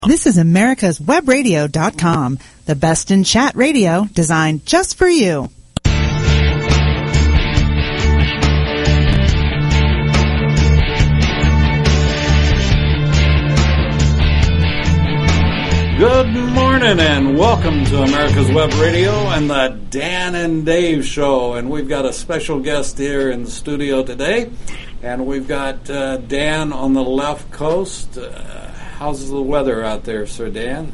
This is americaswebradio.com, the best in chat radio designed just for you. Good morning and welcome to America's Web Radio and the Dan and Dave Show. And we've got a special guest here in the studio today. And we've got Dan on the left coast. How's the weather out there, Sir Dan?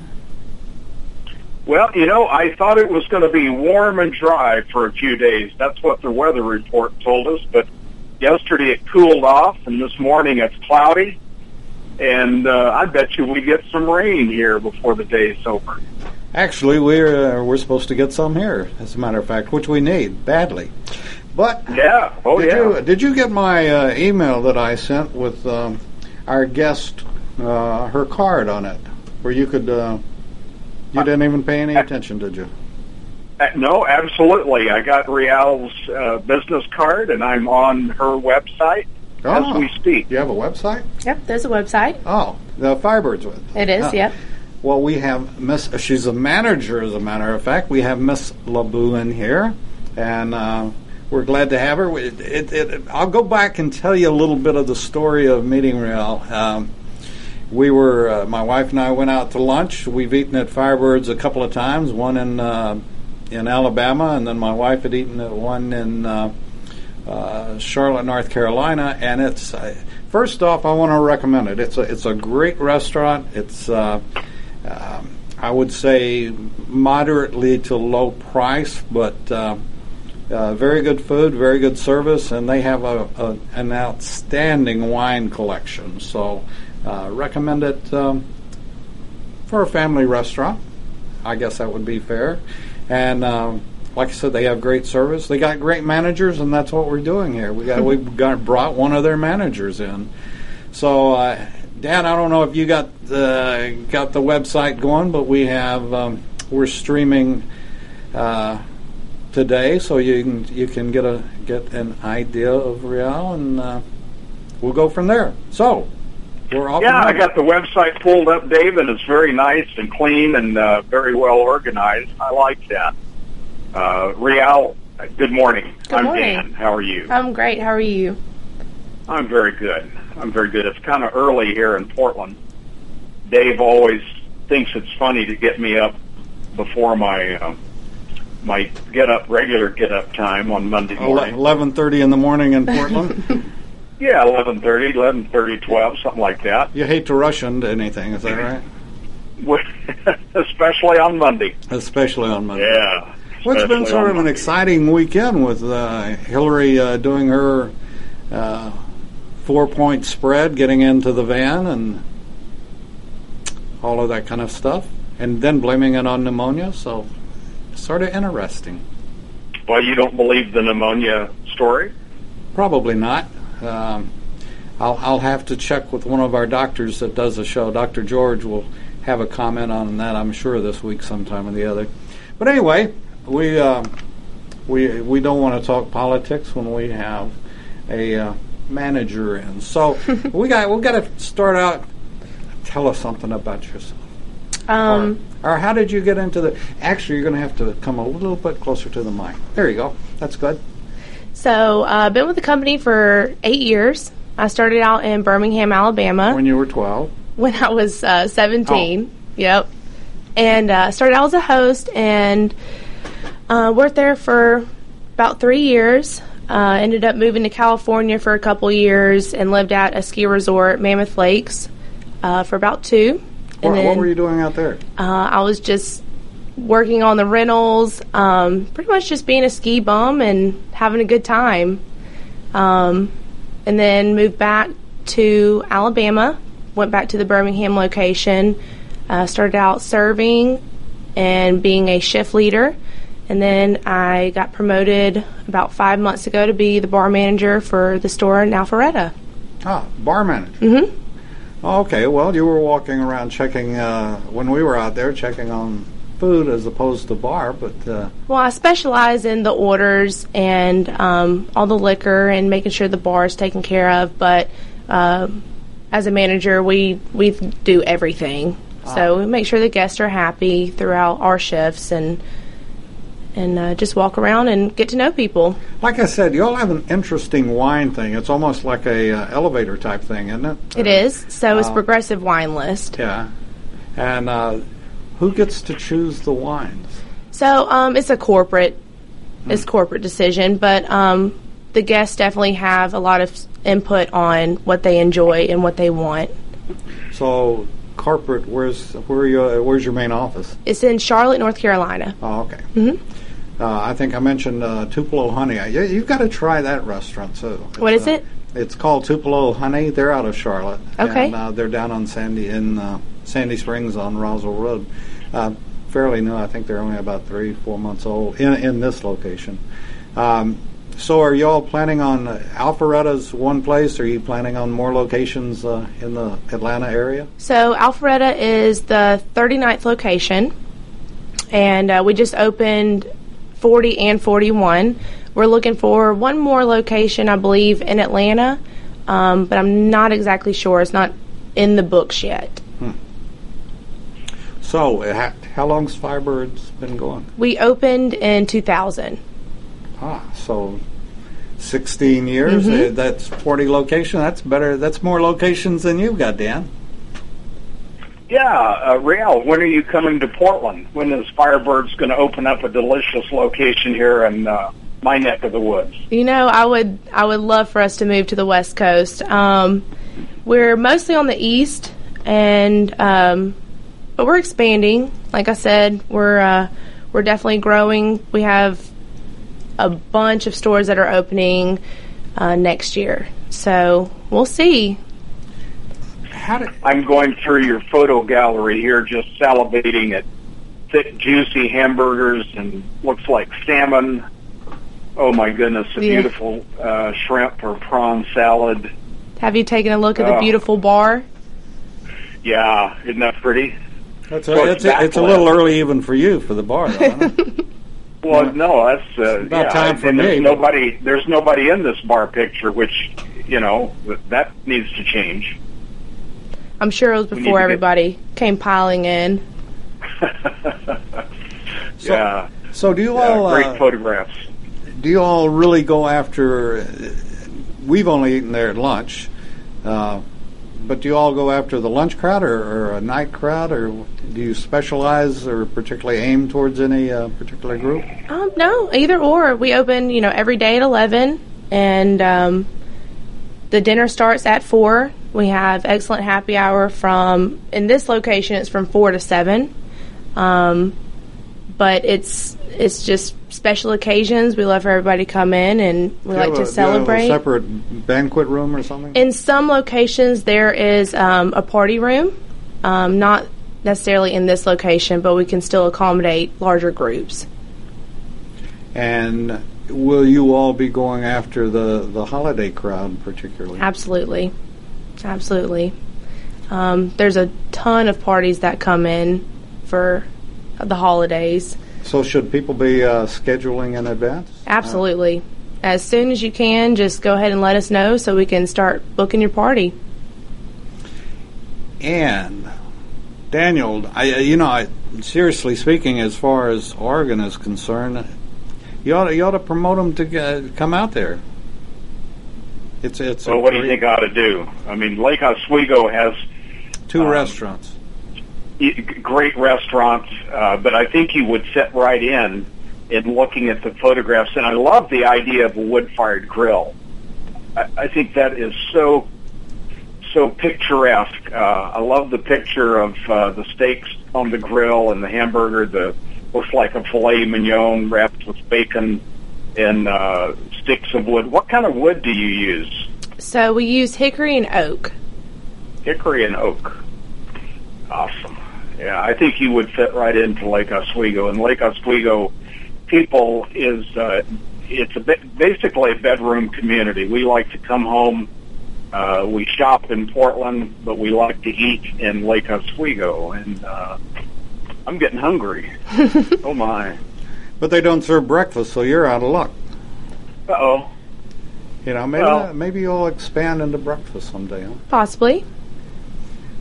Well, I thought it was going to be warm and dry for a few days. That's what the weather report told us. But yesterday it cooled off, and this morning it's cloudy. And I bet you we get some rain here before the day's over. Actually, we're supposed to get some here, as a matter of fact, which we need badly. But yeah, did you get my email that I sent with our guest, her card on it, where you could? You didn't even pay any attention, did you? No, absolutely. I got Rial's business card, and I'm on her website. As we speak. You have a website? Yep, there's a website. Oh, the Firebirds with. It is, yep. Well, we have she's a manager, as a matter of fact. We have Miss LeBou in here, and we're glad to have her. I'll go back and tell you a little bit of the story of meeting Rial. We were, my wife and I went out to lunch. We've eaten at Firebirds a couple of times, one in Alabama, and then my wife had eaten at one in Charlotte, North Carolina, and it's first off, I want to recommend it. It's a great restaurant. It's I would say moderately to low price, but very good food, very good service, and they have an outstanding wine collection. So recommend it for a family restaurant. I guess that would be fair, and. Like I said, they have great service. They got great managers, and that's what we're doing here. We brought one of their managers in. So, Dan, I don't know if you got the website going, but we have we're streaming today, so you can get an idea of Rial, and we'll go from there. So, we're all I got the website pulled up, Dave, and it's very nice and clean and very well organized. I like that. Rial, good morning. Good morning. I'm Dan. How are you? I'm great. How are you? I'm very good. It's kind of early here in Portland. Dave always thinks it's funny to get me up before my regular get-up time on Monday morning. 11:30 in the morning in Portland? Yeah, 11:30, 12, something like that. You hate to rush into anything, is that right? Especially on Monday. Yeah. Well, it's been sort of an exciting weekend with Hillary doing her 4-point spread, getting into the van, and all of that kind of stuff, and then blaming it on pneumonia, so sort of interesting. Well, you don't believe the pneumonia story? Probably not. I'll have to check with one of our doctors that does the show. Dr. George will have a comment on that, I'm sure, this week sometime or the other. But anyway, we don't want to talk politics when we have a manager in. So we got to start out. Tell us something about yourself. Or how did you get into the? Actually, you're going to have to come a little bit closer to the mic. There you go. That's good. So I've been with the company for 8 years. I started out in Birmingham, Alabama. When you were 12. When I was 17. Oh. Yep. And started out as a host and worked there for about 3 years. Ended up moving to California for a couple years and lived at a ski resort, Mammoth Lakes, for about 2. What were you doing out there? I was just working on the rentals, pretty much just being a ski bum and having a good time. And then moved back to Alabama, went back to the Birmingham location, started out serving and being a shift leader. And then I got promoted about 5 months ago to be the bar manager for the store in Alpharetta. Ah, bar manager. Mm-hmm. Okay, well, you were walking around checking, when we were out there, checking on food as opposed to bar, but... Well, I specialize in the orders and all the liquor and making sure the bar is taken care of, but as a manager, we do everything. So we make sure the guests are happy throughout our shifts and just walk around and get to know people. Like I said, you all have an interesting wine thing. It's almost like a elevator type thing, isn't it? It is. So it's Progressive Wine List. Yeah. And who gets to choose the wines? So it's a corporate decision, but the guests definitely have a lot of input on what they enjoy and what they want. So corporate, where's your main office? It's in Charlotte, North Carolina. Oh, okay. Mm-hmm. I think I mentioned Tupelo Honey. You've got to try that restaurant too. What is it? It's called Tupelo Honey. They're out of Charlotte. Okay. And they're down on Sandy Springs on Roswell Road. Fairly new. I think they're only about 3-4 months old in this location. So are you all planning on Alpharetta's one place, or are you planning on more locations in the Atlanta area? So Alpharetta is the 39th location, and we just opened 40 and 41. We're looking for one more location, I believe, in Atlanta, but I'm not exactly sure. It's not in the books yet. So how long's Firebirds been going? We opened in 2000. So 16 years. Mm-hmm. That's 40 locations. That's better. That's more locations than you've got, Dan. Yeah, Real, when are you coming to Portland? When is Firebirds going to open up a delicious location here in my neck of the woods? You know, I would love for us to move to the West Coast. We're mostly on the East, and but we're expanding. Like I said, we're definitely growing. We have a bunch of stores that are opening next year, so we'll see. I'm going through your photo gallery here, just salivating at thick, juicy hamburgers and looks like salmon. Oh my goodness, a beautiful shrimp or prawn salad. Have you taken a look at the beautiful bar? Yeah, isn't that pretty? It's a little early even for you for the bar, though, isn't it? Well, no, that's about time for me. There's nobody in this bar picture, which that needs to change. I'm sure it was before everybody came piling in. So do you all great photographs? Do you all really go after? We've only eaten there at lunch, but do you all go after the lunch crowd or a night crowd, or do you specialize or particularly aim towards any particular group? No, either or. We open, every day at 11, and the dinner starts at 4. We have excellent happy hour in this location, it's from 4 to 7. But it's just special occasions. We love for everybody to come in, and we like to celebrate. Do you have a separate banquet room or something? In some locations, there is a party room. Not necessarily in this location, but we can still accommodate larger groups. And will you all be going after the holiday crowd particularly? Absolutely. There's a ton of parties that come in for the holidays. So should people be scheduling in advance? Absolutely. As soon as you can, just go ahead and let us know so we can start booking your party. And Daniel, I seriously speaking, as far as Oregon is concerned, you ought to promote them to come out there. Well, what do you think I ought to do? I mean, Lake Oswego has 2 restaurants. Great restaurants, but I think you would fit right in looking at the photographs. And I love the idea of a wood-fired grill. I think that is so picturesque. I love the picture of the steaks on the grill and the hamburger that looks like a filet mignon wrapped with bacon and sticks of wood. What kind of wood do you use? So we use hickory and oak. Hickory and oak. Awesome. Yeah, I think you would fit right into Lake Oswego. And Lake Oswego people is it's basically a bedroom community. We like to come home. We shop in Portland, but we like to eat in Lake Oswego. And I'm getting hungry. Oh, my. But they don't serve breakfast, so you're out of luck. Uh-oh. Maybe you'll expand into breakfast someday, huh? Possibly.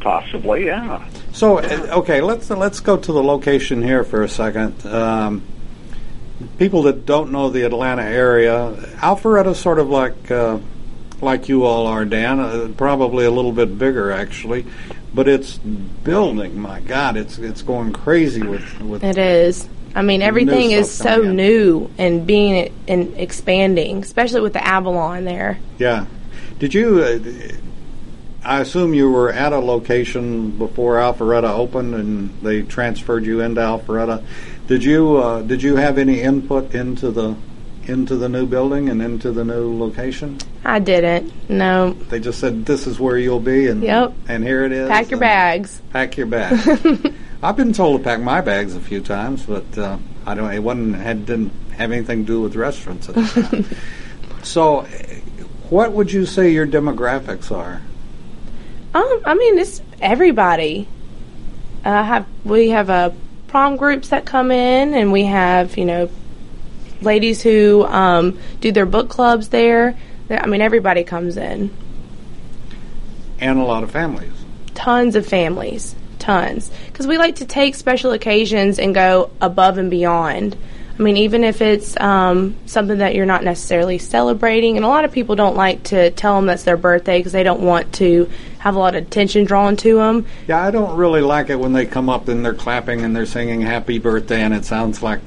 possibly, yeah. So, okay, let's go to the location here for a second. People that don't know the Atlanta area, Alpharetta sort of like you all are, Dan, probably a little bit bigger actually, but it's building. My God, it's going crazy with. It is. I mean, everything is so new and being and expanding, especially with the Avalon there. Yeah. Did you? I assume you were at a location before Alpharetta opened, and they transferred you into Alpharetta. Did you have any input into the new building and into the new location? I didn't. No. They just said this is where you'll be, and and here it is. Pack your bags. Pack your bags. I've been told to pack my bags a few times, but I don't. It didn't have anything to do with restaurants at the time. So, what would you say your demographics are? I mean, it's everybody. We have prom groups that come in, and we have ladies who do their book clubs there. I mean, everybody comes in. And a lot of families. Tons of families. Tons. Because we like to take special occasions and go above and beyond. I mean, even if it's something that you're not necessarily celebrating, and a lot of people don't like to tell them that's their birthday because they don't want to have a lot of attention drawn to them. Yeah, I don't really like it when they come up and they're clapping and they're singing happy birthday, and it sounds like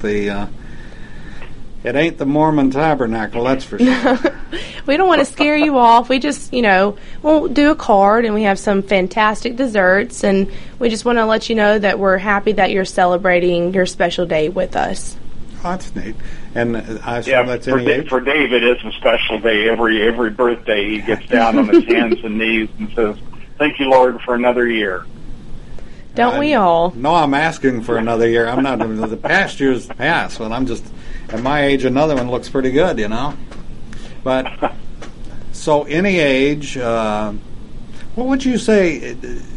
it ain't the Mormon Tabernacle, that's for sure. We don't want to scare you off. We just, we'll do a card, and we have some fantastic desserts, and we just want to let you know that we're happy that you're celebrating your special day with us. Oh, that's neat. And I assume that's any age? For David, it's a special day. Every birthday, he gets down on his hands and knees and says, "Thank you, Lord, for another year." Don't we all? No, I'm asking for another year. I'm not. The past year's past, but I'm just at my age. Another one looks pretty good, But so, any age, what would you say?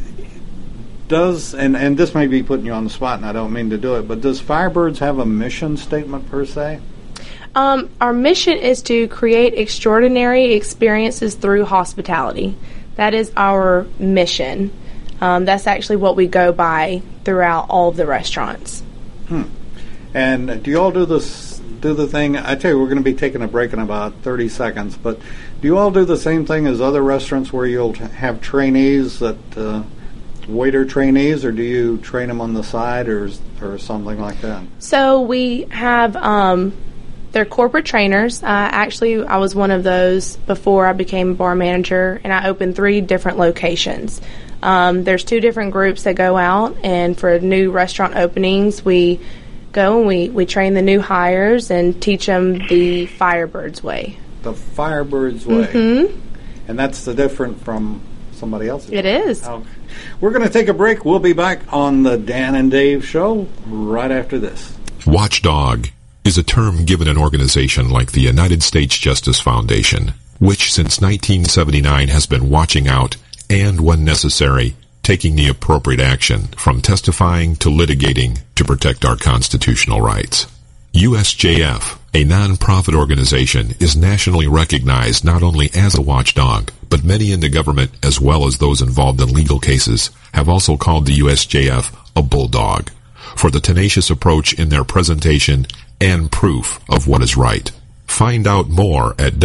Does and this may be putting you on the spot, and I don't mean to do it, but does Firebirds have a mission statement per se? Our mission is to create extraordinary experiences through hospitality. That is our mission. That's actually what we go by throughout all of the restaurants. And do you all do the thing? I tell you, we're going to be taking a break in about 30 seconds, but do you all do the same thing as other restaurants where you'll have trainees waiter trainees, or do you train them on the side or something like that? So we have they're corporate trainers. Actually, I was one of those before I became bar manager, and I opened 3 different locations. There's 2 different groups that go out, and for new restaurant openings, we go and we train the new hires and teach them the Firebirds way. The Firebirds way. Mm-hmm. And that's the different from somebody else's. It is. Okay. We're going to take a break. We'll be back on the Dan and Dave Show right after this. Watchdog is a term given an organization like the United States Justice Foundation, which since 1979 has been watching out and, when necessary, taking the appropriate action from testifying to litigating to protect our constitutional rights. USJF, a non-profit organization, is nationally recognized not only as a watchdog, but many in the government, as well as those involved in legal cases, have also called the USJF a bulldog for the tenacious approach in their presentation and proof of what is right. Find out more at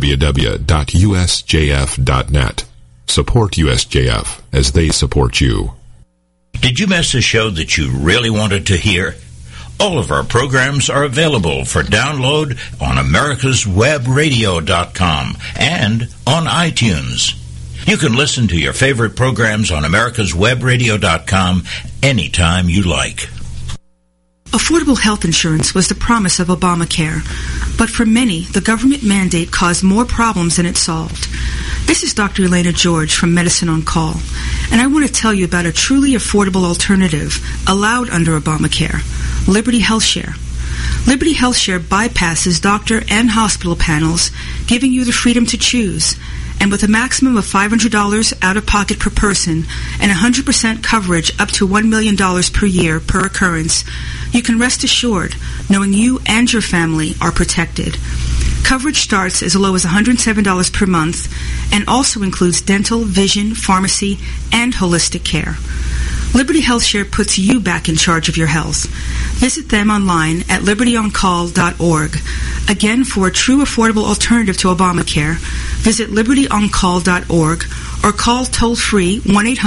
www.usjf.net. Support USJF as they support you. Did you miss a show that you really wanted to hear? All of our programs are available for download on americaswebradio.com and on iTunes. You can listen to your favorite programs on americaswebradio.com anytime you like. Affordable health insurance was the promise of Obamacare, but for many, the government mandate caused more problems than it solved. This is Dr. Elena George from Medicine on Call, and I want to tell you about a truly affordable alternative allowed under Obamacare, Liberty HealthShare. Liberty HealthShare bypasses doctor and hospital panels, giving you the freedom to choose. And with a maximum of $500 out-of-pocket per person and 100% coverage up to $1 million per year per occurrence, you can rest assured knowing you and your family are protected. Coverage starts as low as $107 per month and also includes dental, vision, pharmacy, and holistic care. Liberty HealthShare puts you back in charge of your health. Visit them online at libertyoncall.org. Again, for a true affordable alternative to Obamacare, visit libertyoncall.org or call toll-free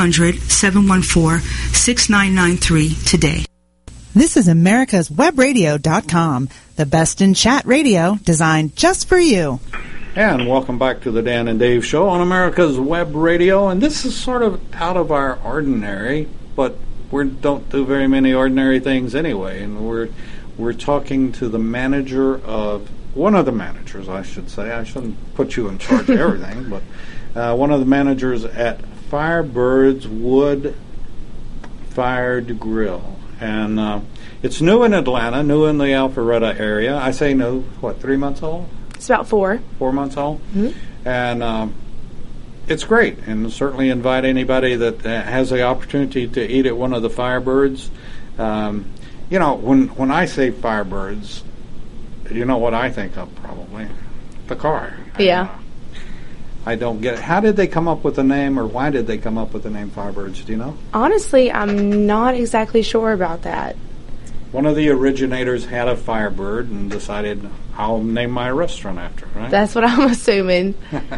1-800-714-6993 today. This is America'sWebRadio.com, the best in chat radio designed just for you. And welcome back to the Dan and Dave Show on America's Web Radio. And this is sort of out of our ordinary, but we don't do very many ordinary things anyway. And we're talking to the manager of, one of the managers, I should say. I shouldn't put you in charge of everything, but one of the managers at Firebirds Wood Fired Grill. And it's new in Atlanta, new in the Alpharetta area. I say new, 3 months old? It's about 4. 4 months old? Mm-hmm. And it's great, and certainly invite anybody that has the opportunity to eat at one of the Firebirds. You know, when I say Firebirds, you know what I think of probably? The car. Yeah. I don't get it. How did they come up with the name, or why did they come up with the name Firebirds? Do you know? Honestly, I'm not exactly sure about that. One of the originators had a Firebird and decided, I'll name my restaurant after it, right? That's what I'm assuming.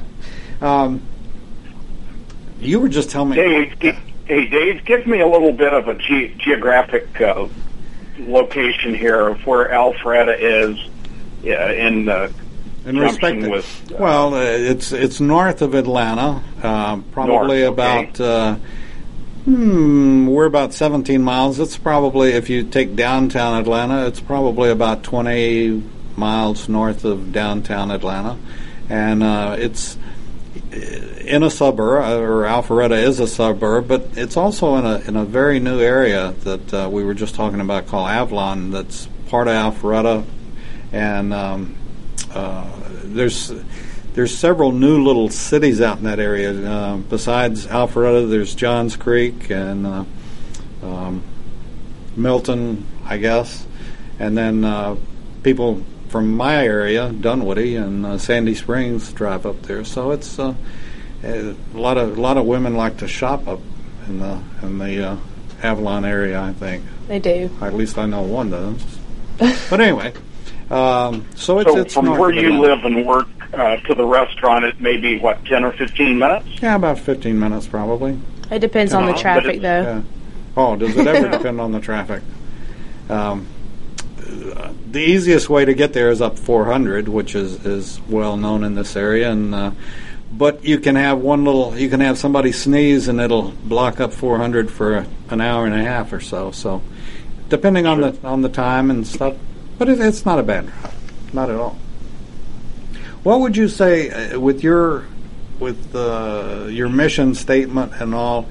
You were just telling me... Hey, Dave, give me a little bit of a geographic location here of where Alpharetta is in respect to, with, well, it's north of Atlanta, probably north, about we're about 17 miles. It's probably, if you take downtown Atlanta, it's probably about 20 miles north of downtown Atlanta, and it's in a suburb, or Alpharetta is a suburb, but it's also in a very new area that we were just talking about called Avalon. That's part of Alpharetta, and there's several new little cities out in that area. Besides Alpharetta, there's Johns Creek and Milton, I guess, and then people from my area, Dunwoody and Sandy Springs, drive up there. So it's a lot of women like to shop up in the Avalon area, I think. They do. At least I know one does. But anyway. So it's from north where of you Atlanta. live and work to the restaurant, it may be, 10 or 15 minutes? Yeah, about 15 minutes probably. It depends on the traffic, though. Yeah. Oh, does it ever depend on the traffic? The easiest way to get there is up 400, which is well known in this area, and but you can have somebody sneeze and it'll block up 400 for an hour and a half or so. So depending on the time and stuff. But it's not a bad drive, not at all. What would you say with your mission statement and all?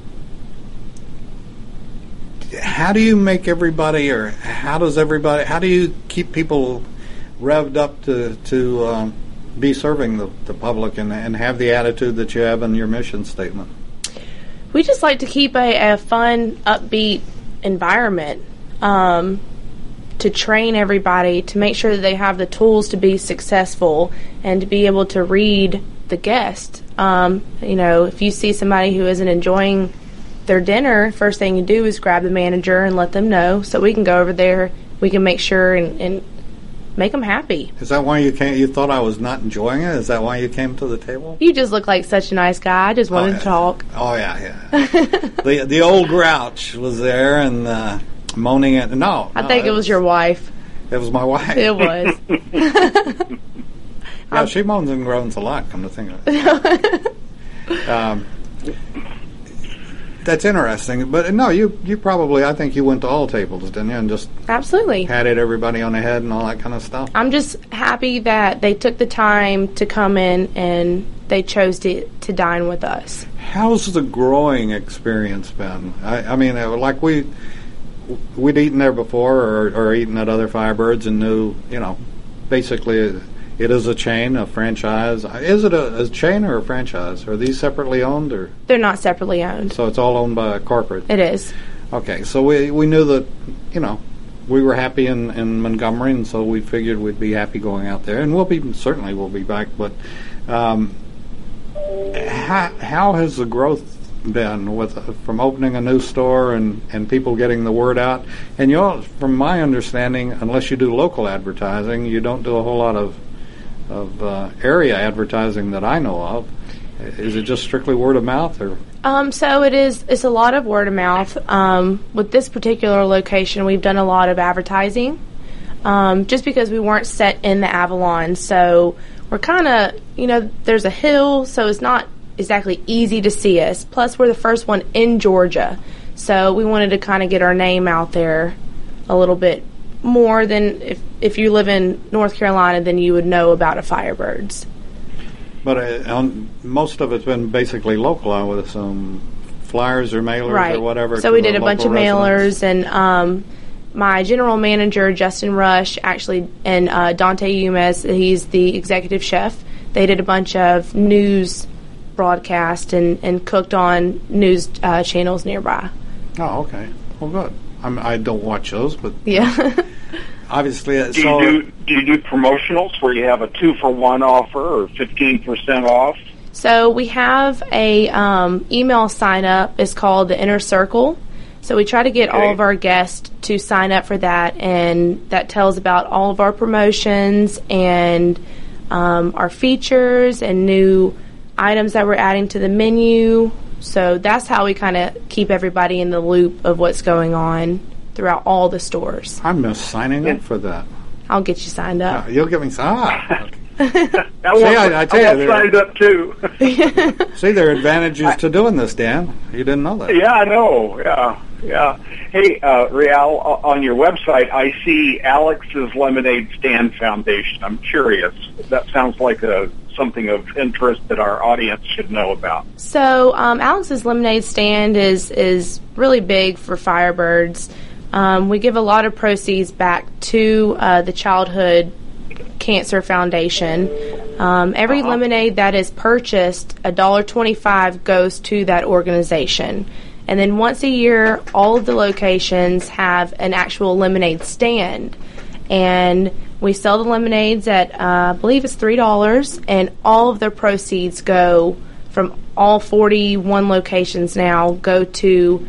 How do you make everybody, or how do you keep people revved up to be serving the public and have the attitude that you have in your mission statement? We just like to keep a fun, upbeat environment. To train everybody, to make sure that they have the tools to be successful and to be able to read the guest. If you see somebody who isn't enjoying their dinner, first thing you do is grab the manager and let them know so we can go over there, we can make sure and make them happy. Is that why you came? You thought I was not enjoying it? Is that why you came to the table? You just look like such a nice guy. I just wanted to talk. Oh, yeah. the old grouch was there and... moaning at I think it was your wife. It was my wife. It was. Yeah, she moans and groans a lot, come to think of it. That's interesting. But no, you probably, I think you went to all tables, didn't you? And just absolutely patted everybody on the head and all that kind of stuff. I'm just happy that they took the time to come in and they chose to dine with us. How's the growing experience been? I mean, like we'd eaten there before or eaten at other Firebirds and knew, basically it is a chain, a franchise. Is it a chain or a franchise? Are these separately owned? Or they're not separately owned. So it's all owned by a corporate? It is. Okay, so we knew that, we were happy in Montgomery, and so we figured we'd be happy going out there, and we'll be back. But how has the growth been from opening a new store and people getting the word out? And from my understanding, unless you do local advertising, you don't do a whole lot of area advertising that I know of. Is it just strictly word of mouth, or? So it's a lot of word of mouth. With this particular location, we've done a lot of advertising, just because we weren't set in the Avalon. So we're kind of, there's a hill, so it's not exactly easy to see us. Plus, we're the first one in Georgia, so we wanted to kind of get our name out there a little bit more than if you live in North Carolina, then you would know about a Firebirds. But most of it's been basically local, I would assume. Flyers or mailers or whatever. So we did a bunch of mailers, and my general manager, Justin Rush, actually, and Dante Umes, he's the executive chef. They did a bunch of news broadcast and cooked on news channels nearby. Oh, okay. Well, good. I don't watch those, but yeah. Obviously, do you do promotionals where you have a 2-for-1 offer or 15% off? So we have a email sign up. It's called the Inner Circle. So we try to get all of our guests to sign up for that, and that tells about all of our promotions and our features and new items that we're adding to the menu. So that's how we kind of keep everybody in the loop of what's going on throughout all the stores. I miss signing up for that. I'll get you signed up. You'll get me signed up. I tell you, signed up too. See, there are advantages to doing this, Dan. You didn't know that. Yeah, I know. Yeah. Hey, Rial, on your website, I see Alex's Lemonade Stand Foundation. I'm curious. That sounds like something of interest that our audience should know about. So, Alex's Lemonade Stand is really big for Firebirds. We give a lot of proceeds back to the Childhood Cancer Foundation. Every lemonade that is purchased, $1.25 goes to that organization. And then once a year, all of the locations have an actual lemonade stand. And we sell the lemonades at, I believe it's $3, and all of the proceeds go from all 41 locations now go to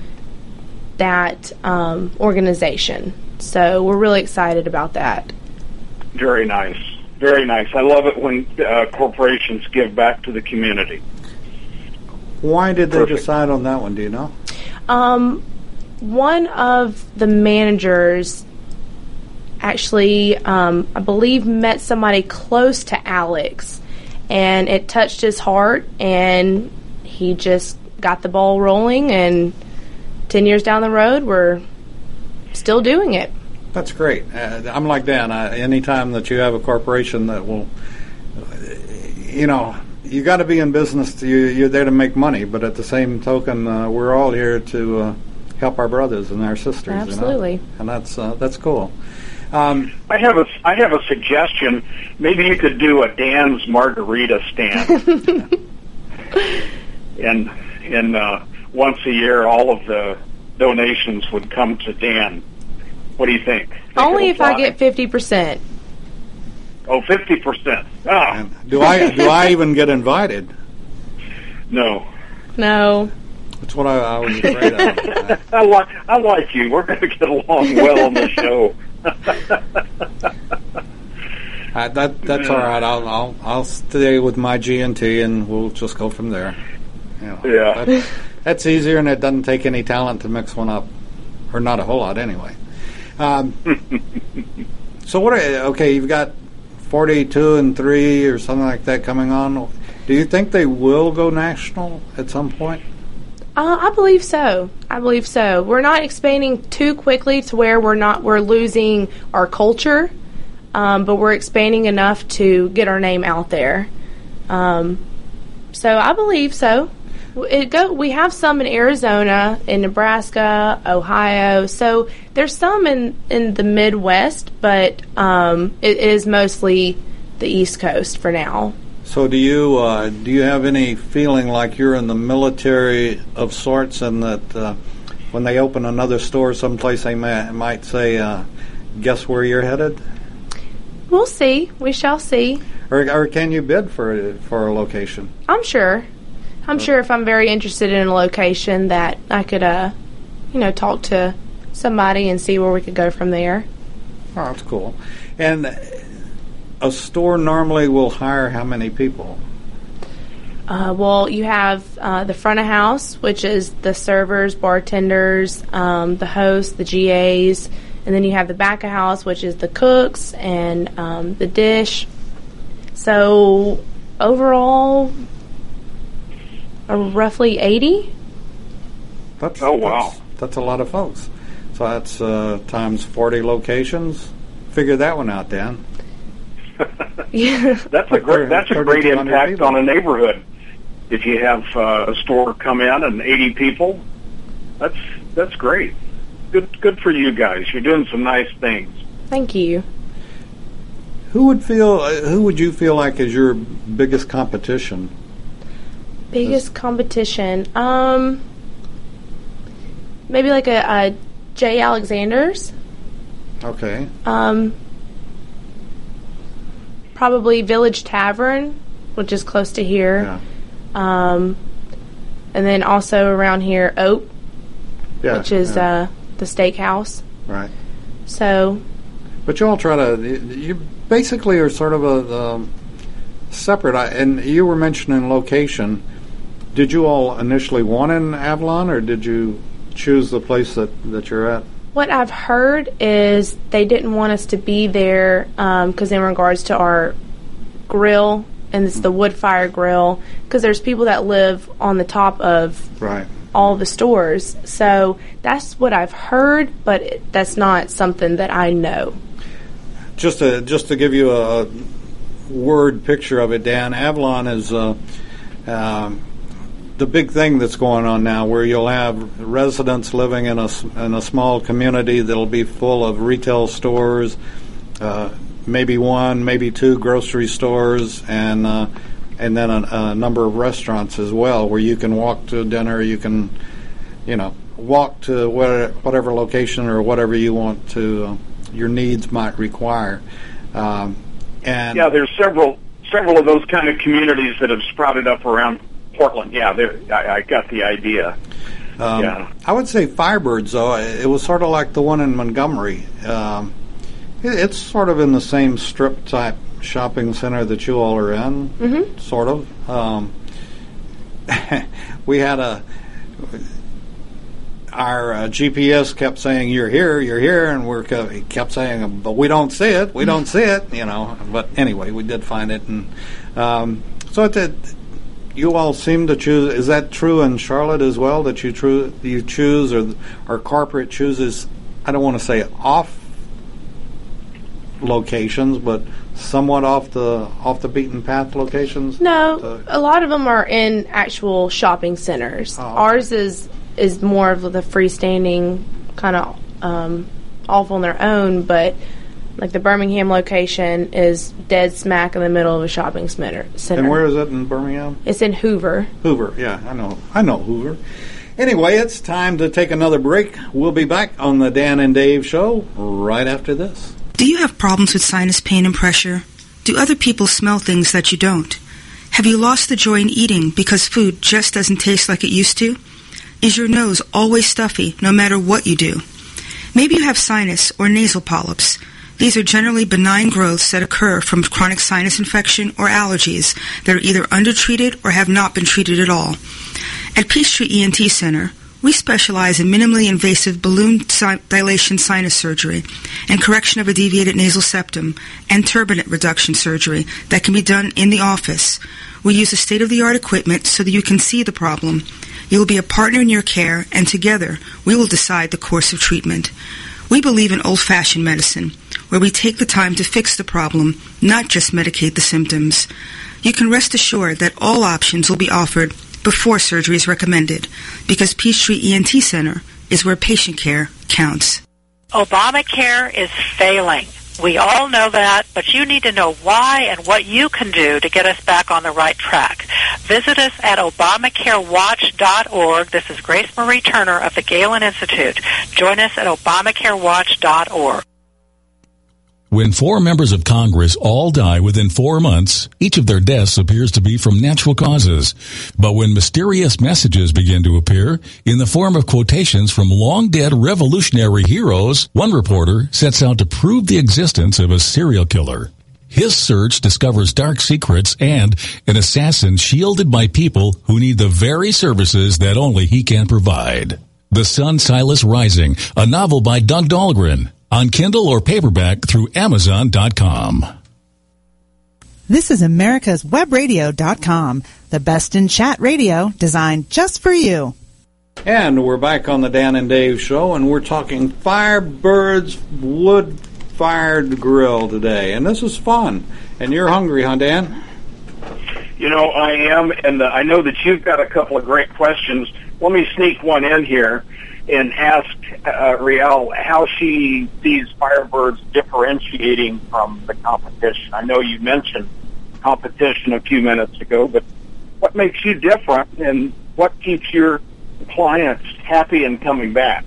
that organization. So we're really excited about that. Very nice. Very nice. I love it when corporations give back to the community. Why did they decide on that one? Do you know? One of the managers actually, I believe, met somebody close to Alex, and it touched his heart, and he just got the ball rolling, and 10 years down the road, we're still doing it. That's great. I'm like Dan. Anytime that you have a corporation that will, you got to be in business. You're there to make money, but at the same token, we're all here to help our brothers and our sisters. Absolutely. And that's cool. I have a suggestion. Maybe you could do a Dan's Margarita stand, and once a year, all of the donations would come to Dan. What do you think? Only if I get 50%. Oh, 50%. Ah. Do I even get invited? No. That's what I was afraid of. I like you. We're going to get along well on the show. That's all right. I'll stay with my G&T, and we'll just go from there. Yeah. That's easier, and it doesn't take any talent to mix one up, or not a whole lot anyway. So you've got 42 and 3 or something like that coming on. Do you think they will go national at some point? I believe so. We're not expanding too quickly to where we're losing our culture, but we're expanding enough to get our name out there. So I believe so. We have some in Arizona, in Nebraska, Ohio. So there's some in the Midwest, but it is mostly the East Coast for now. So do you have any feeling like you're in the military of sorts, and that when they open another store someplace, they might say, guess where you're headed? We'll see. We shall see. Or can you bid for a location? I'm sure. I'm sure if I'm very interested in a location that I could, talk to somebody and see where we could go from there. Oh, that's cool. And a store normally will hire how many people? Well, you have the front of house, which is the servers, bartenders, the hosts, the GAs, and then you have the back of house, which is the cooks and the dish. So overall, roughly 80. Wow. That's a lot of folks. So that's times 40 locations. Figure that one out, Dan. Yeah, that's a great impact people on a neighborhood. If you have a store come in and 80 people, that's great. Good for you guys. You're doing some nice things. Thank you. Who would you feel like is your biggest competition? Biggest competition? Maybe like a J. Alexander's. Okay. Probably Village Tavern, which is close to here. Yeah. And then also around here, Oak, which is the steakhouse. Right. So. But you all try to. You basically are sort of a separate. And you were mentioning location. Did you all initially want in Avalon, or did you choose the place that you're at? What I've heard is they didn't want us to be there because in regards to our grill, and it's the wood fire grill, because there's people that live on the top of all the stores. So that's what I've heard, but that's not something that I know. Just to give you a word picture of it, Dan, Avalon is the big thing that's going on now, where you'll have residents living in a small community that'll be full of retail stores, maybe one, maybe two grocery stores, and then a number of restaurants as well, where you can walk to dinner, you can, walk to whatever location or whatever you want to, your needs might require. And yeah, there's several of those kind of communities that have sprouted up around Portland. Yeah, I got the idea. I would say Firebirds, though, it was sort of like the one in Montgomery. It's sort of in the same strip type shopping center that you all are in, sort of. We had our GPS kept saying, you're here, and we kept saying, but we don't see it, But anyway, we did find it, and so you all seem to choose. Is that true in Charlotte as well? That you choose, or corporate chooses? I don't want to say off locations, but somewhat off the beaten path locations. No, a lot of them are in actual shopping centers. Oh, okay. Ours is more of the freestanding kind of off on their own, but. Like the Birmingham location is dead smack in the middle of a shopping center. And where is it in Birmingham? It's in Hoover. Hoover, yeah, I know Hoover. Anyway, it's time to take another break. We'll be back on the Dan and Dave Show right after this. Do you have problems with sinus pain and pressure? Do other people smell things that you don't? Have you lost the joy in eating because food just doesn't taste like it used to? Is your nose always stuffy no matter what you do? Maybe you have sinus or nasal polyps. These are generally benign growths that occur from chronic sinus infection or allergies that are either undertreated or have not been treated at all. At Peachtree ENT Center, we specialize in minimally invasive balloon dilation sinus surgery and correction of a deviated nasal septum and turbinate reduction surgery that can be done in the office. We use state-of-the-art equipment so that you can see the problem. You will be a partner in your care, and together we will decide the course of treatment. We believe in old-fashioned medicine, where we take the time to fix the problem, not just medicate the symptoms. You can rest assured that all options will be offered before surgery is recommended, because Peachtree ENT Center is where patient care counts. Obamacare is failing. We all know that, but you need to know why and what you can do to get us back on the right track. Visit us at ObamacareWatch.org. This is Grace Marie Turner of the Galen Institute. Join us at ObamacareWatch.org. When 4 members of Congress all die within 4 months, each of their deaths appears to be from natural causes. But when mysterious messages begin to appear in the form of quotations from long-dead revolutionary heroes, one reporter sets out to prove the existence of a serial killer. His search discovers dark secrets and an assassin shielded by people who need the very services that only he can provide. The Sun Silas Rising, a novel by Doug Dahlgren, on Kindle or paperback through Amazon.com. This is America's Webradio.com, the best in chat radio designed just for you. And we're back on the Dan and Dave show, and we're talking Firebird's wood-fired grill today. And this is fun. And you're hungry, huh, Dan? You know, I am, and I know that you've got a couple of great questions. Let me sneak one in here and ask Riel how she sees Firebirds differentiating from the competition. I know you mentioned competition a few minutes ago, but what makes you different, and what keeps your clients happy and coming back?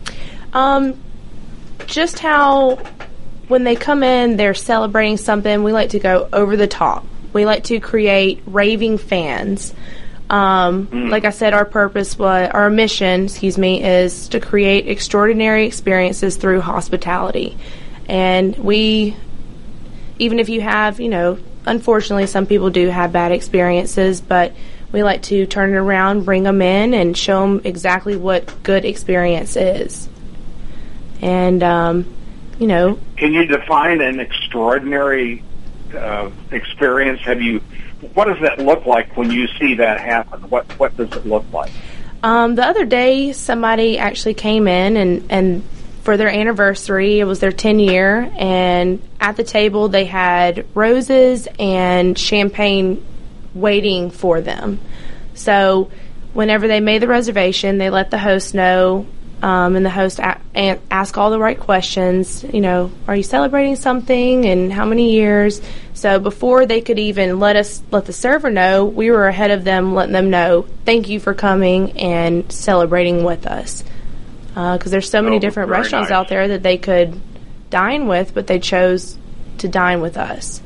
Just how when they come in, they're celebrating something. We like to go over the top. We like to create raving fans. Like I said, our mission, is to create extraordinary experiences through hospitality. And even if you have, unfortunately some people do have bad experiences, but we like to turn it around, bring them in, and show them exactly what good experience is. And, Can you define an extraordinary experience? What does that look like when you see that happen? What does it look like? The other day, somebody actually came in and for their anniversary, it was their 10-year, and at the table they had roses and champagne waiting for them. So whenever they made the reservation, they let the host know, and the host asked all the right questions. Are you celebrating something, and how many years? So before they could even let the server know, we were ahead of them, letting them know, thank you for coming and celebrating with us. Because there's so many different restaurants out there that they could dine with, but they chose to dine with us.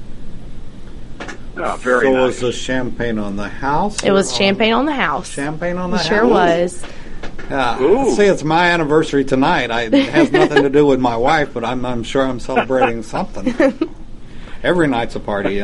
Oh, very nice. Was the champagne on the house? It was champagne on the house. Champagne on the house? It sure was. See, it's my anniversary tonight. It has nothing to do with my wife, but I'm sure I'm celebrating something. Every night's a party,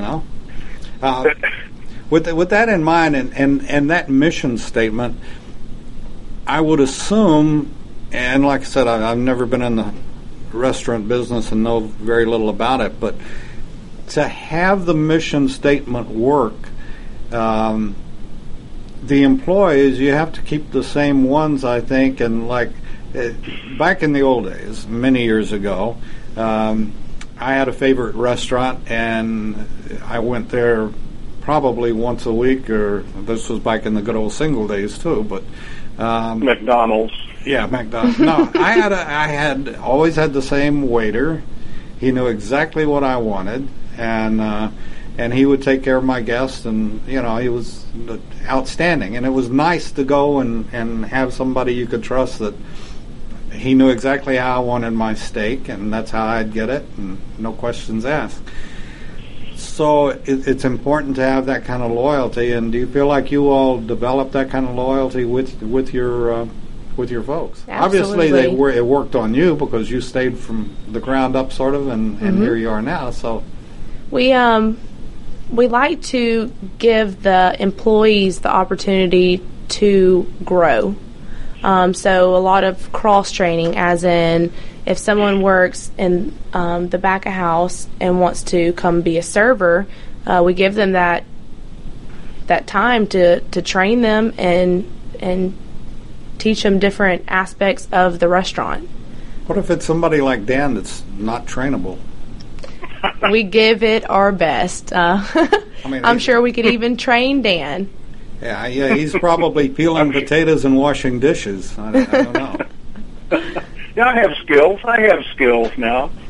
With that in mind, and that mission statement, I would assume, and like I said, I've never been in the restaurant business and know very little about it, but to have the mission statement work, the employees, you have to keep the same ones, I think, and back in the old days, many years ago, I had a favorite restaurant, and I went there probably once a week, or this was back in the good old single days too, but McDonald's. Yeah, McDonald's. No, I had always had the same waiter. He knew exactly what I wanted, and he would take care of my guests, and he was outstanding. And it was nice to go and have somebody you could trust that he knew exactly how I wanted my steak, and that's how I'd get it, and no questions asked. So it's important to have that kind of loyalty. And do you feel like you all developed that kind of loyalty with your folks? Absolutely. Obviously, it worked on you because you stayed from the ground up, sort of, and here you are now. So we like to give the employees the opportunity to grow. So a lot of cross training, as in, if someone works in the back of house and wants to come be a server, we give them that time to train them and teach them different aspects of the restaurant. What if it's somebody like Dan that's not trainable? We give it our best. I'm sure we could even train Dan. Yeah, he's probably peeling potatoes and washing dishes. I don't know. Yeah, I have skills now.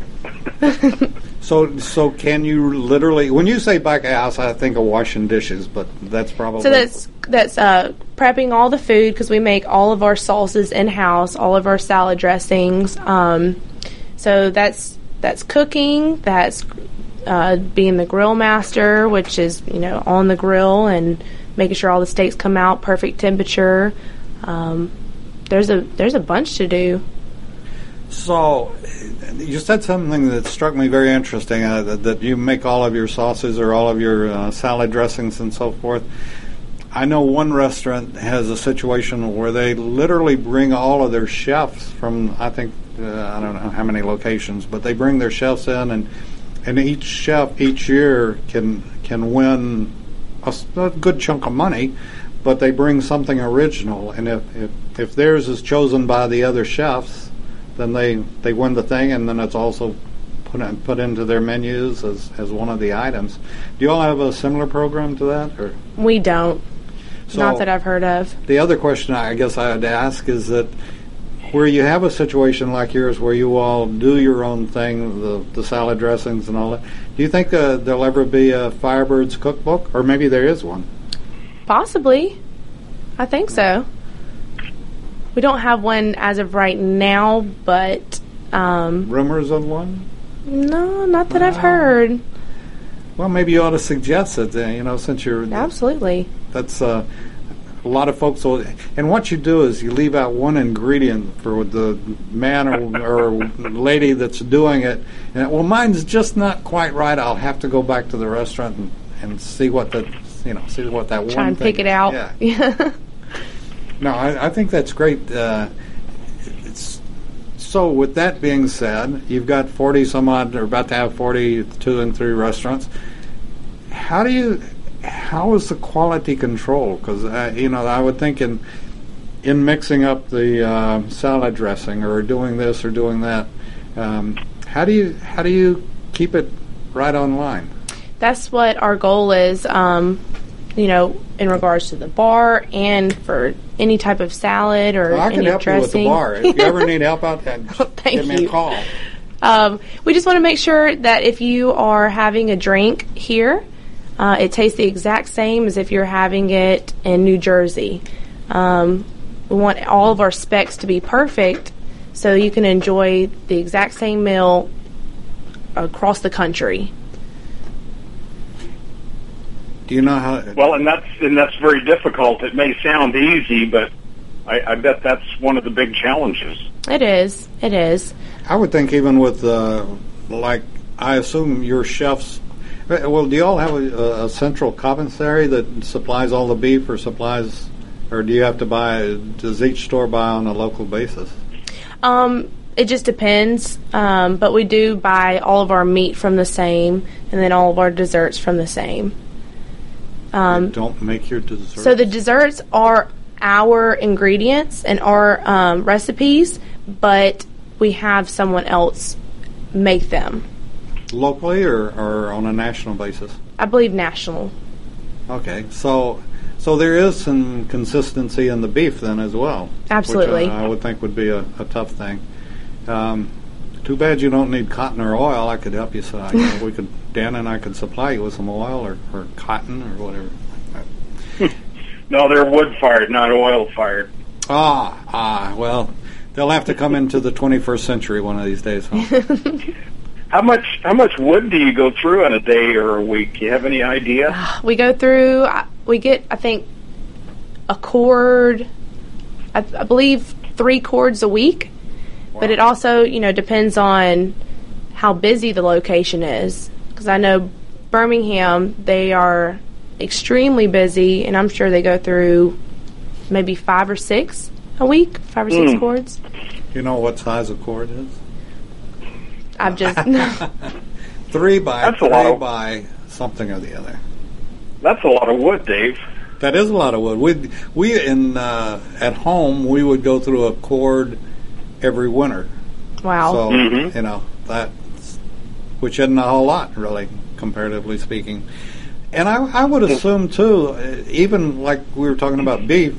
So can you literally, when you say back of house, I think of washing dishes, but that's probably... So that's prepping all the food, because we make all of our sauces in-house, all of our salad dressings. So that's cooking, that's being the grill master, which is, on the grill and making sure all the steaks come out perfect temperature. There's a bunch to do. So, you said something that struck me very interesting, that you make all of your sauces or all of your salad dressings and so forth. I know one restaurant has a situation where they literally bring all of their chefs from, I think, I don't know how many locations, but they bring their chefs in, and each chef each year can win a good chunk of money, but they bring something original, and if theirs is chosen by the other chefs, then they win the thing, and then it's also put into their menus as one of the items. Do you all have a similar program to that? Or we don't. So not that I've heard of. The other question I guess I had to ask is that where you have a situation like yours where you all do your own thing, the salad dressings and all that, do you think there'll ever be a Firebirds cookbook? Or maybe there is one? Possibly. I think so. We don't have one as of right now, but... rumors of one? No, not that I've heard. Well, maybe you ought to suggest it, since you're... Absolutely. That's a lot of folks will... And what you do is you leave out one ingredient for the man or lady that's doing it. And, well, mine's just not quite right. I'll have to go back to the restaurant and see what that one thing... Try and pick it out. Yeah. No, I think that's great. So with that being said, you've got 40 some odd, or about to have 42 and 3 restaurants. How is the quality control? Because I would think in mixing up the salad dressing or doing this or doing that, how do you keep it right on line? That's what our goal is. In regards to the bar and for any type of salad or I can help dressing. You with the bar. If you ever need help out there, give me a call. We just want to make sure that if you are having a drink here, it tastes the exact same as if you're having it in New Jersey. We want all of our specs to be perfect so you can enjoy the exact same meal across the country. Do you know how? Well, and that's very difficult. It may sound easy, but I bet that's one of the big challenges. It is. It is. I would think even with I assume your chefs. Well, do you all have a central commissary that supplies all the beef, or do you have to buy? Does each store buy on a local basis? It just depends, but we do buy all of our meat from the same, and then all of our desserts from the same. Don't make your desserts. So the desserts are our ingredients and our recipes, but we have someone else make them. Locally or on a national basis? I believe national. Okay, so there is some consistency in the beef then as well. Absolutely. Which I would think would be a tough thing. Too bad you don't need cotton or oil. I could help you. Dan and I could supply you with some oil or cotton or whatever. No, they're wood-fired, not oil-fired. Well, they'll have to come into the 21st century one of these days. Huh? How much wood do you go through in a day or a week? Do you have any idea? We go through, we get, I think, a cord, I believe 3 cords a week. Wow. But it also, depends on how busy the location is. Because I know Birmingham, they are extremely busy, and I'm sure they go through maybe 5 or 6 a week, 5 or 6 cords. You know what size a cord is? I've just 3 by something or the other. That's a lot of wood, Dave. That is a lot of wood. We at home we would go through a cord every winter. Wow. So that, which isn't a whole lot really, comparatively speaking. And I would assume too, even like we were talking about beef,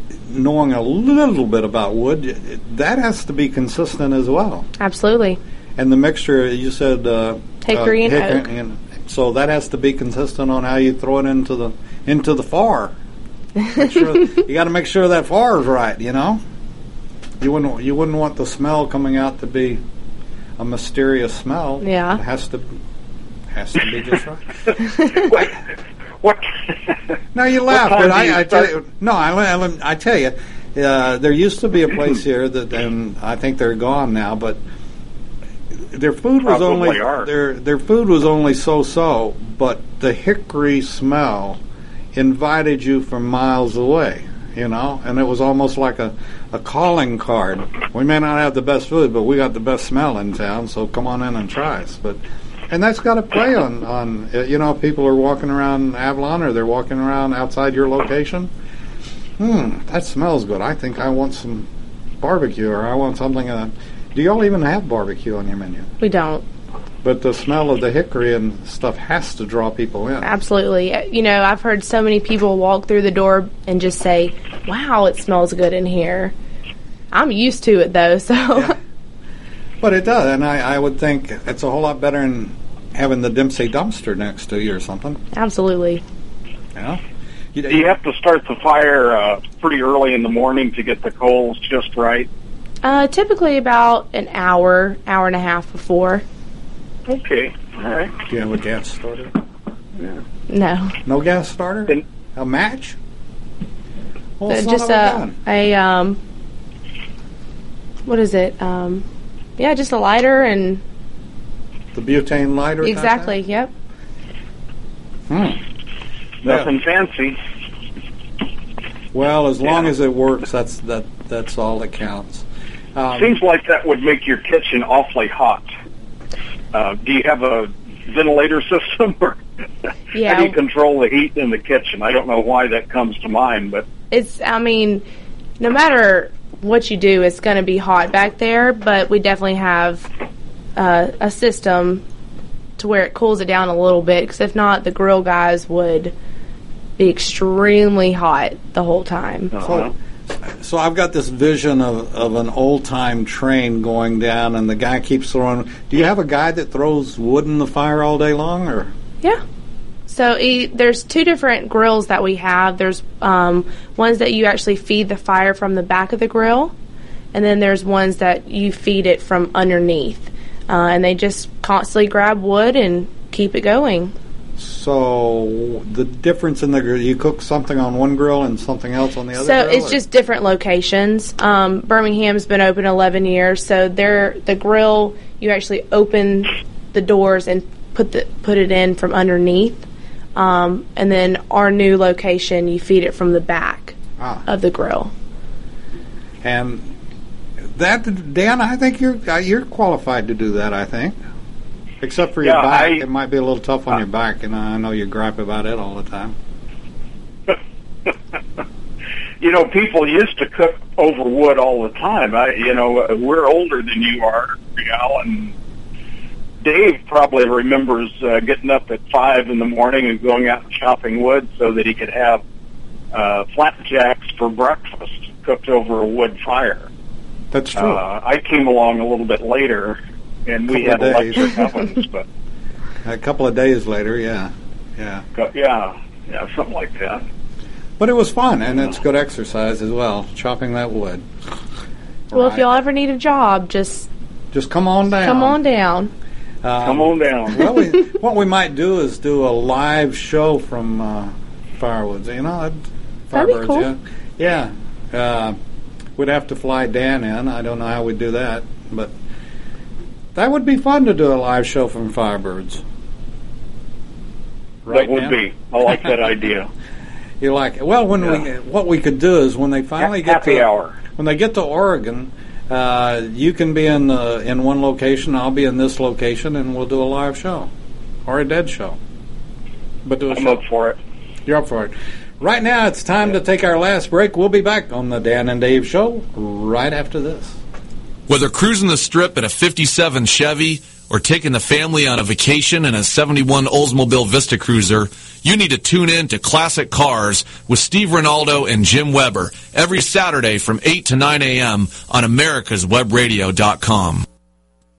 knowing a little bit about wood, that has to be consistent as well. Absolutely. And the mixture, you said hickory and oak. And so that has to be consistent on how you throw it into the far. You got to make sure that far is right. You know, you wouldn't want the smell coming out to be a mysterious smell. Yeah, it has to be just right. What? No, you laugh, but I tell you, no, I tell you, there used to be a place here that, and I think they're gone now, but their food was their food was only so, but the hickory smell invited you from miles away, you know, and it was almost like a calling card. We may not have the best food, but we got the best smell in town, so come on in and try us. And that's got to play on you know, people are walking around Avalon or they're walking around outside your location. That smells good. I think I want some barbecue, or I want something. Do y'all even have barbecue on your menu? We don't. But the smell of the hickory and stuff has to draw people in. Absolutely. You know, I've heard so many people walk through the door and just say, wow, it smells good in here. I'm used to it, though, so... Yeah. But it does, and I would think it's a whole lot better than having the Dempsey dumpster next to you or something. Absolutely. Yeah. Do you have to start the fire pretty early in the morning to get the coals just right? Typically about an hour and a half before. Okay, all right. Do you have a gas starter? Yeah. No. No gas starter? A match? Well, just a what is it? Yeah, just a lighter and... The butane lighter? Exactly, yep. Nothing fancy. Well, as long as it works, that's all that counts. Seems like that would make your kitchen awfully hot. Do you have a ventilator system? Or yeah. How do you control the heat in the kitchen? I don't know why that comes to mind, but... I mean, no matter what you do, it's going to be hot back there, but we definitely have a system to where it cools it down a little bit, because if not, the grill guys would be extremely hot the whole time. So I've got this vision of an old-time train going down, and the guy keeps throwing... Do you have a guy that throws wood in the fire all day long, or...? Yeah. So there's two different grills that we have. There's ones that you actually feed the fire from the back of the grill, and then there's ones that you feed it from underneath. And they just constantly grab wood and keep it going. So the difference in the grill, you cook something on one grill and something else on the other grill? So it's just different locations. Birmingham's been open 11 years, so the grill, you actually open the doors and put it in from underneath. And then our new location, you feed it from the back of the grill. And that, Dan, I think you're qualified to do that, I think. Except for your back. It might be a little tough on your back, and I know you gripe about it all the time. You know, people used to cook over wood all the time. We're older than you are, and Dave probably remembers getting up at 5 in the morning and going out and chopping wood so that he could have flapjacks for breakfast cooked over a wood fire. That's true. I came along a little bit later, and we had electric ovens, but a couple of days later, yeah, something like that. But it was fun, and it's good exercise as well, chopping that wood. Well, if y'all ever need a job, just come on down. Come on down. Come on down. Well, what we might do is do a live show from Firewoods. You know, that'd be cool. Yeah. We'd have to fly Dan in. I don't know how we'd do that, but that would be fun to do a live show from Firebirds. Right, that would be. I like that idea. You like it? Well, what we could do is when they finally get happy hour. When they get to Oregon, you can be in one location. I'll be in this location, and we'll do a live show or a dead show. But do a I'm show. up for it. You're up for it. Right now, it's time to take our last break. We'll be back on the Dan and Dave Show right after this. Whether cruising the Strip in a 57 Chevy or taking the family on a vacation in a 71 Oldsmobile Vista Cruiser, you need to tune in to Classic Cars with Steve Ronaldo and Jim Weber every Saturday from 8 to 9 a.m. on americaswebradio.com.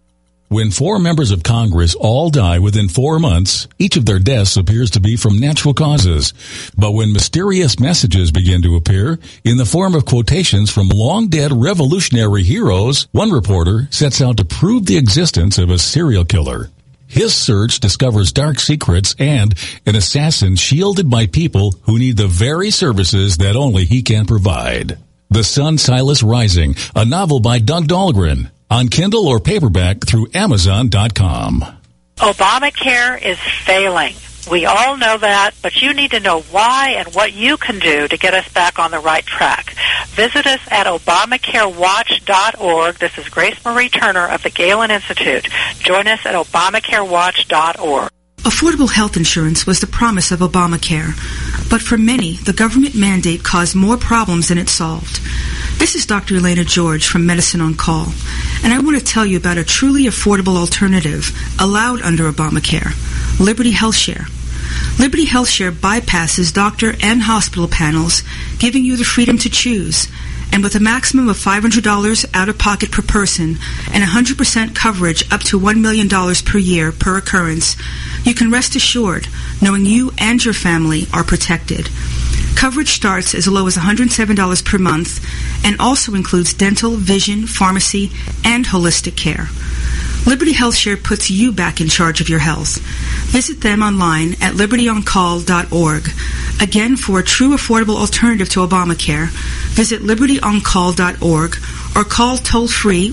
When 4 members of Congress all die within 4 months, each of their deaths appears to be from natural causes. But when mysterious messages begin to appear in the form of quotations from long-dead revolutionary heroes, one reporter sets out to prove the existence of a serial killer. His search discovers dark secrets and an assassin shielded by people who need the very services that only he can provide. The Sun Silas Rising, a novel by Doug Dahlgren, on Kindle or paperback through Amazon.com. Obamacare is failing. We all know that, but you need to know why and what you can do to get us back on the right track. Visit us at ObamacareWatch.org. This is Grace Marie Turner of the Galen Institute. Join us at ObamacareWatch.org. Affordable health insurance was the promise of Obamacare, but for many, the government mandate caused more problems than it solved. This is Dr. Elena George from Medicine on Call, and I want to tell you about a truly affordable alternative allowed under Obamacare, Liberty HealthShare. Liberty HealthShare bypasses doctor and hospital panels, giving you the freedom to choose. And with a maximum of $500 out-of-pocket per person and 100% coverage up to $1 million per year per occurrence, you can rest assured knowing you and your family are protected. Coverage starts as low as $107 per month and also includes dental, vision, pharmacy, and holistic care. Liberty HealthShare puts you back in charge of your health. Visit them online at libertyoncall.org. Again, for a true affordable alternative to Obamacare, visit libertyoncall.org or call toll-free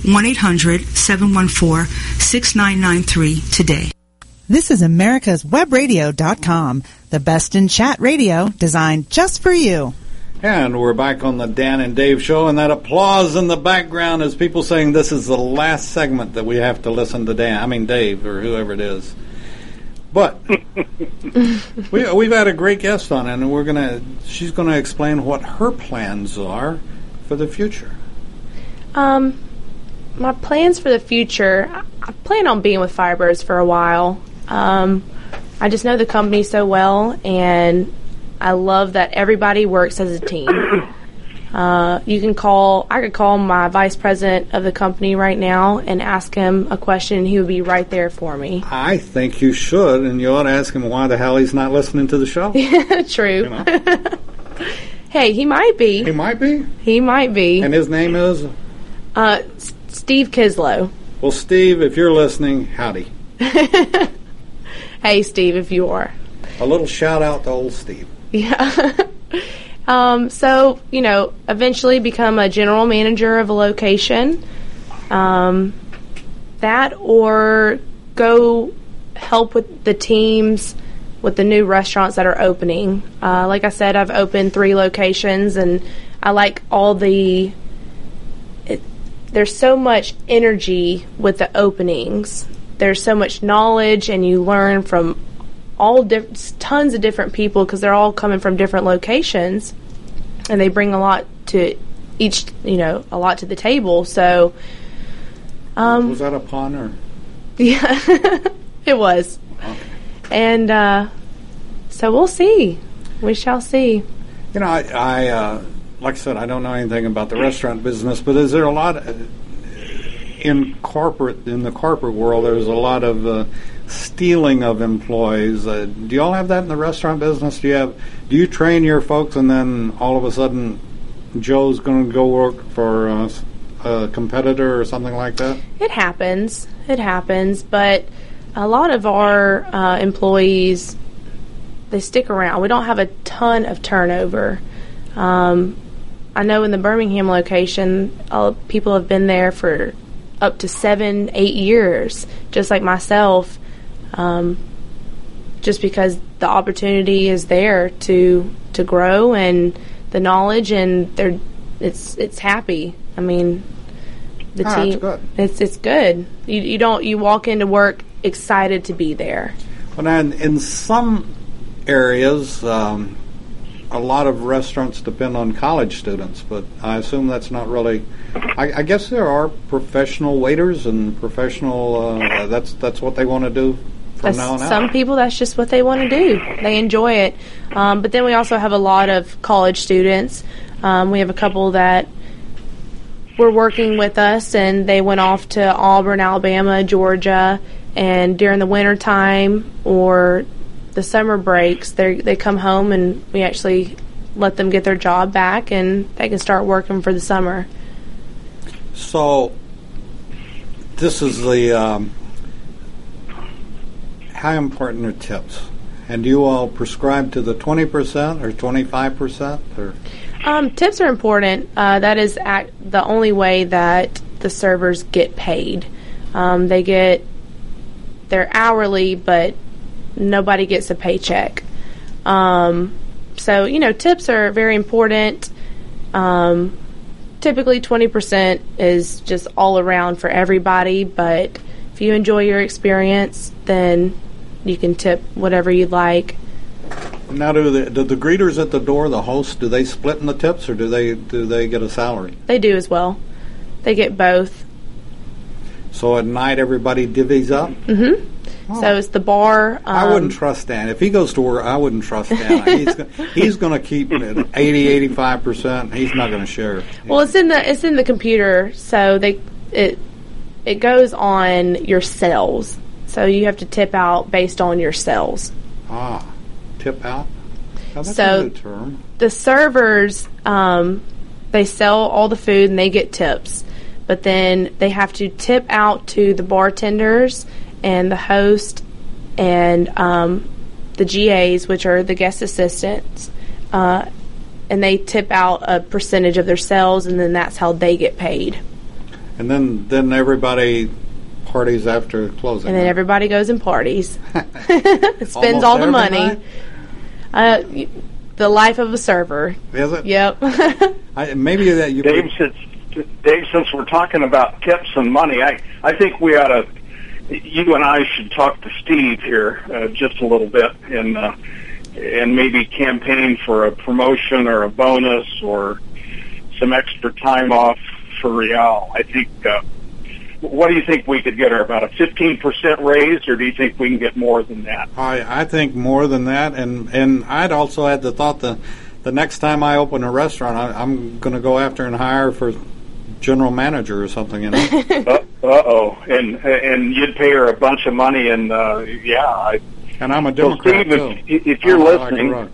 1-800-714-6993 today. This is America'sWebRadio.com, the best in chat radio designed just for you. And we're back on the Dan and Dave show, and that applause in the background is people saying this is the last segment that we have to listen to Dave, or whoever it is. But we've had a great guest on, and she's gonna explain what her plans are for the future. My plans for the future, I plan on being with Firebirds for a while. I just know the company so well, and I love that everybody works as a team. I could call my vice president of the company right now and ask him a question, and he would be right there for me. I think you should, and you ought to ask him why the hell he's not listening to the show. True. You know? Hey, he might be. He might be? He might be. And his name is? Steve Kislow. Well, Steve, if you're listening, howdy. Hey, Steve, if you are. A little shout out to old Steve. Yeah. So, eventually become a general manager of a location. That or go help with the teams with the new restaurants that are opening. Like I said, I've opened 3 locations, and I like all there's so much energy with the openings. There's so much knowledge, and you learn from tons of different people because they're all coming from different locations, and they bring a lot to each, a lot to the table. So, was that a pun or? Yeah, it was. Okay. And so we'll see. We shall see. I like I said, I don't know anything about the restaurant business, but is there a lot in the corporate world? There's a lot of stealing of employees. Do you all have that in the restaurant business? Do you train your folks, and then all of a sudden Joe's going to go work for a competitor or something like that? It happens, but a lot of our employees, they stick around. We don't have a ton of turnover. I know in the Birmingham location, people have been there for up to 7-8 years, just like myself, just because the opportunity is there to grow, and the knowledge, and it's happy. I mean, the team, it's good. You walk into work excited to be there. Well, in some areas, a lot of restaurants depend on college students, but I assume that's not really. I guess there are professional waiters and professional. That's what they want to do from now on out. Some people, that's just what they want to do. They enjoy it. But then we also have a lot of college students. We have a couple that were working with us, and they went off to Auburn, Alabama, Georgia, and during the winter time or the summer breaks, they come home, and we actually let them get their job back, and they can start working for the summer. So this is the how important are tips? And do you all prescribe to the 20% or 25%? Or? Tips are important. That is the only way that the servers get paid. They're hourly, but nobody gets a paycheck. So, tips are very important. Typically 20% is just all around for everybody, but if you enjoy your experience, then you can tip whatever you'd like. Now, do the greeters at the door, the hosts, do they split in the tips, or do they get a salary? They do as well. They get both. So at night, everybody divvies up? Mm-hmm. Oh. So it's the bar. I wouldn't trust Dan. If he goes to work, I wouldn't trust Dan. He's going to keep 80, 85%. He's not going to share. Well, it's in the computer, so it goes on your sales. So you have to tip out based on your sales. Tip out? Oh, that's so a good term. The servers, they sell all the food and they get tips. But then they have to tip out to the bartenders and the host and the GAs, which are the guest assistants. And they tip out a percentage of their sales, and then that's how they get paid. And then everybody parties after closing. And then everybody goes and parties. Spends all the money. The life of a server. Is it? Yep. Maybe that you... Dave, since we're talking about tips and money, I think we ought to... You and I should talk to Steve here just a little bit and maybe campaign for a promotion or a bonus or some extra time off for Real. I think... what do you think we could get her? About a 15% raise, or do you think we can get more than that? I think more than that, and I'd also had the thought that the next time I open a restaurant, I'm going to go after and hire for general manager or something. Uh-oh, and you'd pay her a bunch of money, and and I'm a Democrat, so Steve, if you're listening,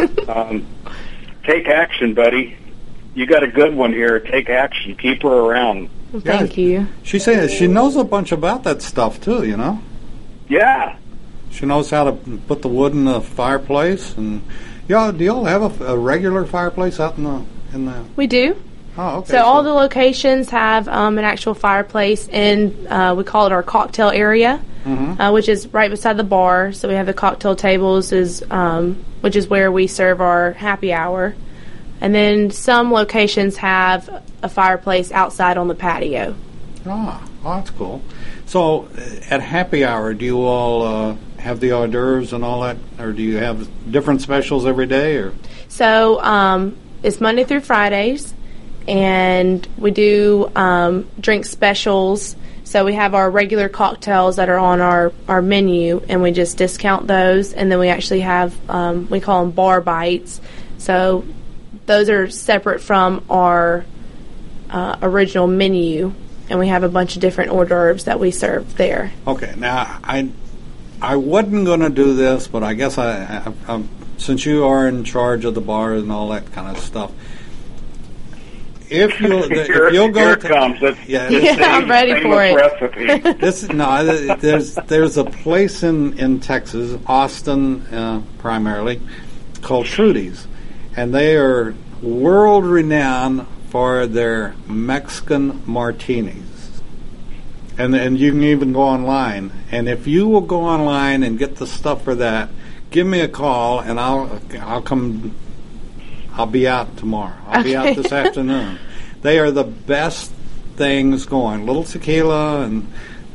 take action, buddy. You got a good one here. Take action. Keep her around. Well, thank you. She says she knows a bunch about that stuff too. Yeah. She knows how to put the wood in the fireplace, and do y'all have a regular fireplace out in the? We do. Oh, okay. So all the locations have an actual fireplace in, we call it our cocktail area, which is right beside the bar. So we have the cocktail tables, which is where we serve our happy hour. And then some locations have a fireplace outside on the patio. That's cool. So at happy hour, do you all have the hors d'oeuvres and all that, or do you have different specials every day? Or so it's Monday through Fridays, and we do drink specials. So we have our regular cocktails that are on our menu, and we just discount those. And then we actually have, we call them bar bites. So those are separate from our original menu, and we have a bunch of different hors d'oeuvres that we serve there. Okay, now I wasn't going to do this, but I guess I since you are in charge of the bar and all that kind of stuff, if you'll go, here it comes. I'm ready for it. There's a place in Texas, Austin primarily, called Trudy's. And they are world renowned for their Mexican martinis. And you can even go online. And if you will go online and get the stuff for that, give me a call, and I'll come. I'll be out tomorrow. I'll be out this afternoon. They are the best things going. Little tequila and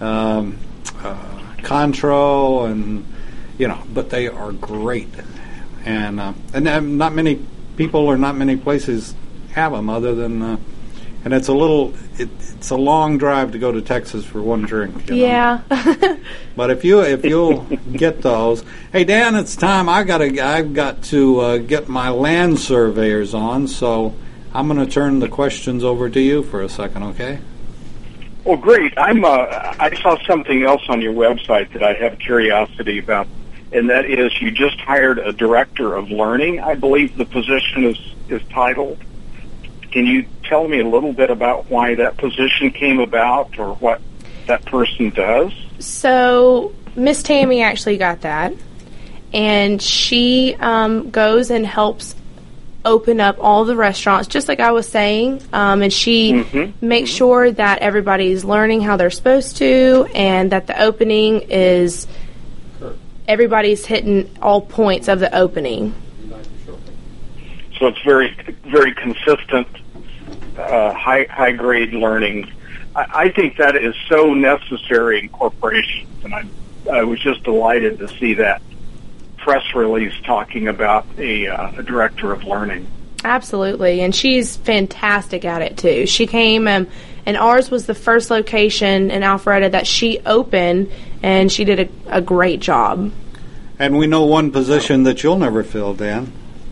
Contro, and but they are great. And not many people or not many places have them other than, and it's a long drive to go to Texas for one drink. Yeah. But if you'll get those, hey Dan, it's time. I've got to get my land surveyors on, so I'm going to turn the questions over to you for a second, okay? Well, great. I saw something else on your website that I have curiosity about, and that is you just hired a director of learning. I believe the position is titled. Can you tell me a little bit about why that position came about or what that person does? So Miss Tammy actually got that, and she goes and helps open up all the restaurants, just like I was saying, and she makes sure that everybody's learning how they're supposed to, and that the opening is everybody's hitting all points of the opening. So it's very, very consistent, high grade learning. I think that is so necessary in corporations, and I was just delighted to see that press release talking about a director of learning. Absolutely, and she's fantastic at it too. She came and ours was the first location in Alpharetta that she opened, and she did a great job. And we know one position that you'll never fill, Dan.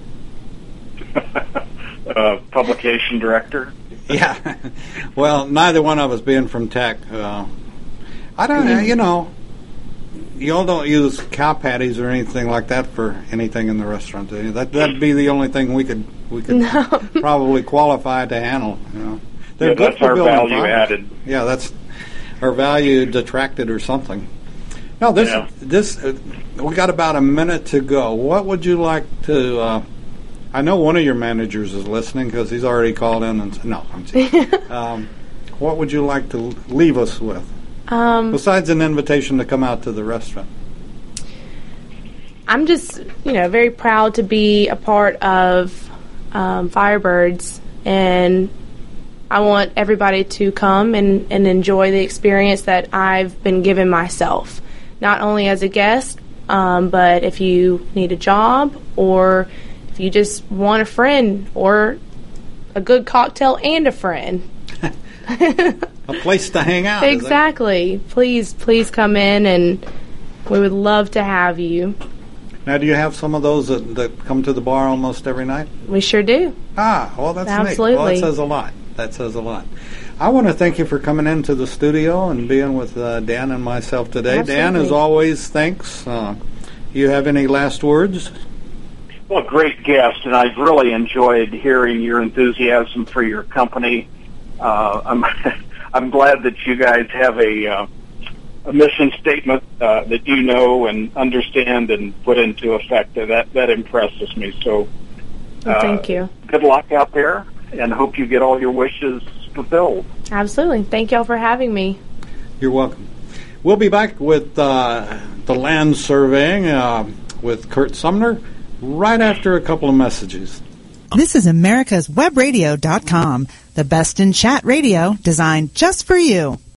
Publication director. Yeah. Well, neither one of us being from tech. I don't. You know, y'all don't use cow patties or anything like that for anything in the restaurant, do you? That'd be the only thing we could probably qualify to handle. You know, they're good that's for our building value products. added. Yeah, that's our value detracted or something. No, this we got about a minute to go. What would you like to? I know one of your managers is listening because he's already called in and no, I'm kidding. What would you like to leave us with? Besides an invitation to come out to the restaurant. I'm just, very proud to be a part of Firebirds, and I want everybody to come and enjoy the experience that I've been given myself, not only as a guest, but if you need a job or if you just want a friend or a good cocktail and a friend. A place to hang out. Exactly. Please come in, and we would love to have you. Now, do you have some of those that come to the bar almost every night? We sure do. Well, that's absolutely neat. Well, that says a lot. That says a lot. I want to thank you for coming into the studio and being with Dan and myself today. Absolutely. Dan, as always, thanks. You have any last words? Well, great guest, and I've really enjoyed hearing your enthusiasm for your company. I'm glad that you guys have a mission statement that you know and understand and put into effect. That impresses me. So, thank you. Good luck out there, and hope you get all your wishes fulfilled. Absolutely. Thank y'all for having me. You're welcome. We'll be back with the land surveying with Kurt Sumner right after a couple of messages. This is America'sWebRadio.com, the best in chat radio designed just for you.